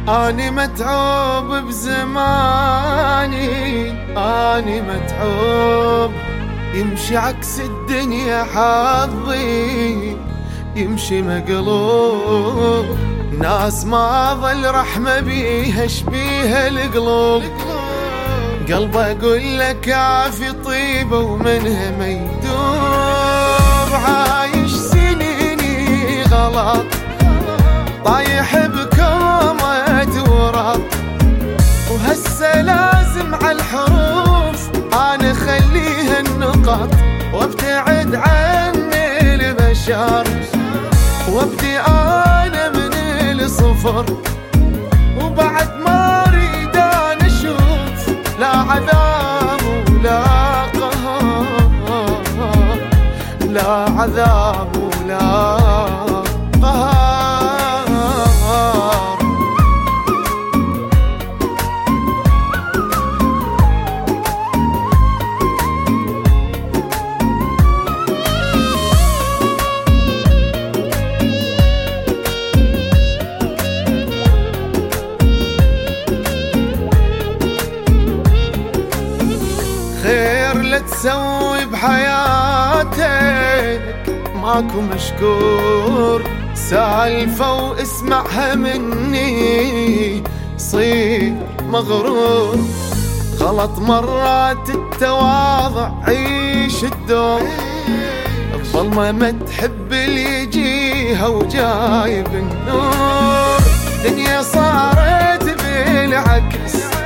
أني متعوب بزماني، أني متعوب. يمشي عكس الدنيا حظي، يمشي مقلوب. ناس ما ظل رحمة بيها شبيها القلوب. قلب أقول لك عافي طيبة ومنها ما يدوب. عايش سنيني غلط، طايح بكومة ورط، وهسه لازم عالحروف أنا خليها النقط، وابتعد عن البشر وابدي أنا من الصفر. وبعد ما أريد أنا أشوف لا عذاب ولا قهر، لا عذاب ولا قهر. خير لا تسوي بحياتك ماكو مشكور، سالفة واسمعها مني صير مغرور. غلط مرات التواضع عيش الدور، الظلمة ما تحب اللي يجيها وجايب النور. دنيا صارت بالعكس